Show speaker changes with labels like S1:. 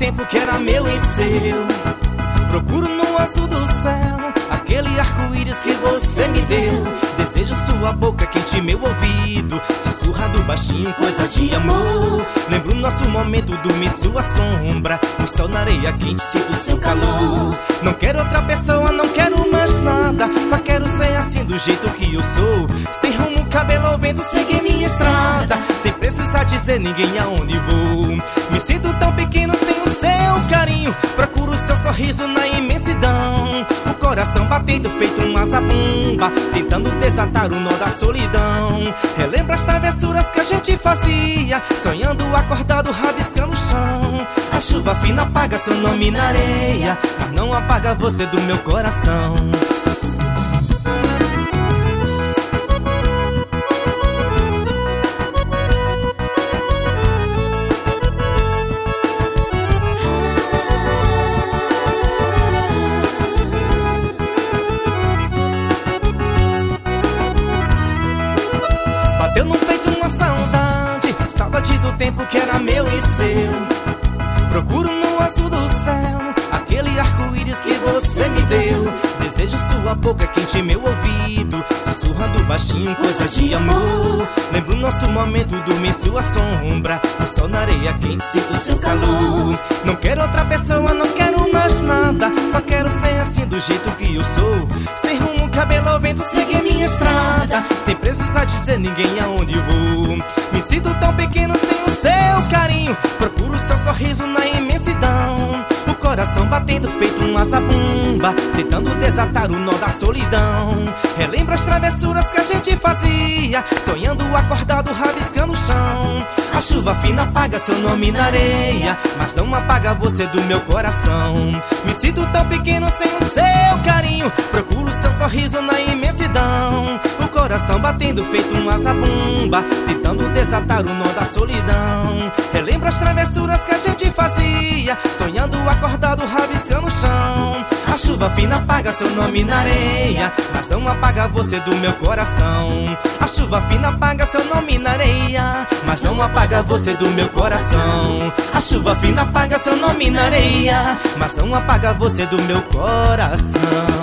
S1: tempo que era meu e seu. Procuro no azul do céu aquele arco-íris que você me deu. Desejo sua boca quente, meu ouvido sussurrado baixinho, coisa de amor. Lembro nosso momento, dormir sua sombra, o sol na areia quente, sinto seu calor. Não quero outra pessoa, não quero mais nada, só quero ser assim do jeito que eu sou. Sem rumo, cabelo ao vento, seguir minha estrada, sem precisar dizer ninguém aonde vou. Me sinto tão pequeno sem o seu carinho, procuro seu sorriso na imensidão. O coração batendo feito uma zabumba, tentando desatar o nó da solidão. Relembra as travessuras que a gente fazia, sonhando acordado, rabiscando o chão. A chuva fina apaga seu nome na areia, mas não apaga você do meu coração. Bateu no peito uma saudade, saudade do tempo que era meu e seu. Procuro no azul do céu aquele arco-íris que você me deu. Desejo sua boca quente, meu ouvido sussurrando baixinho, coisa de amor. Lembro nosso momento, dormir sua sombra, o sol na areia quente, sinto seu calor. Não quero outra pessoa, não quero mais nada, só quero ser assim do jeito que eu sou. Sem rumo, cabelo ao vento, seguir minha estrada, sem precisar dizer ninguém aonde vou. Me sinto tão pequeno sem o seu carinho, procuro seu sorriso na imensidão. O coração batendo feito uma zabumba, tentando desatar o nó da solidão. Relembra as travessuras que a gente fazia, sonhando acordado, rabiscando o chão. A chuva fina apaga seu nome na areia, mas não apaga você do meu coração. Me sinto tão pequeno sem o seu carinho, procuro seu sorriso na imensidão. O coração batendo feito uma zabumba, tentando desatar o nó da solidão. Relembra as travessuras que a gente fazia, sonhando acordado, rabiscando o chão. A chuva fina apaga seu nome na areia, mas não apaga você do meu coração. A chuva fina apaga seu nome na areia, mas não apaga você do meu coração. A chuva fina apaga seu nome na areia, mas não apaga você do meu coração.